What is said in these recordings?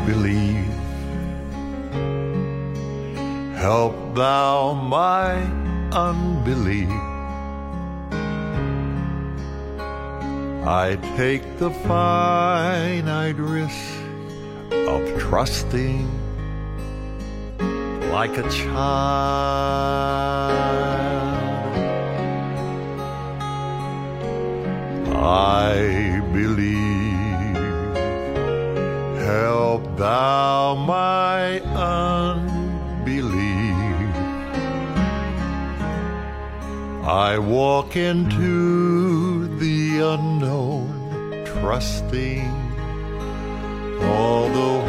believe. Help thou my unbelief. I take the finite risk of trusting like a child. I believe. Help thou my unbelief. I walk into the unknown, trusting all the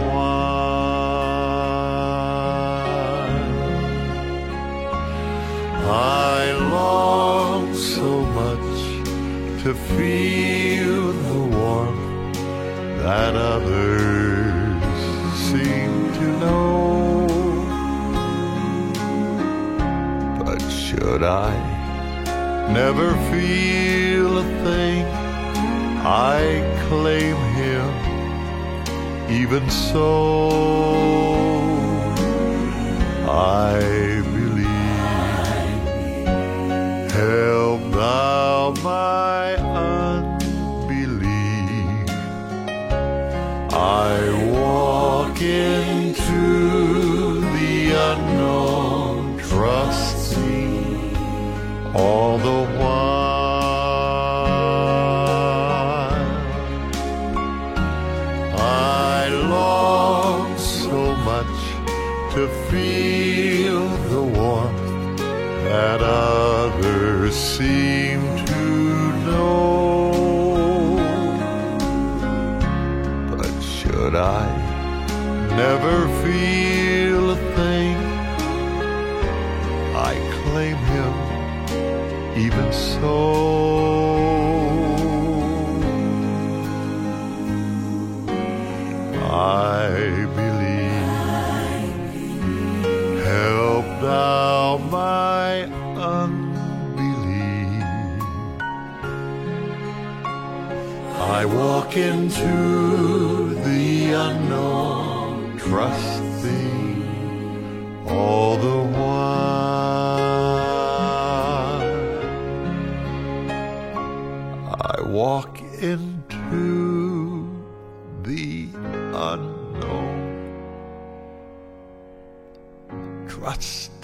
while. I long so much to feel the warmth that others seem to know. But should I never feel a thing, I claim him even so. I believe. Help thou my unbelief. I walk into the unknown, trusting all the while. I long so much to feel the warmth that others seem to know. But should I never feel a thing, I claim him even so. I believe. Help thou my unbelief. I walk into the unknown, trusting all the while. I walk into the unknown, trust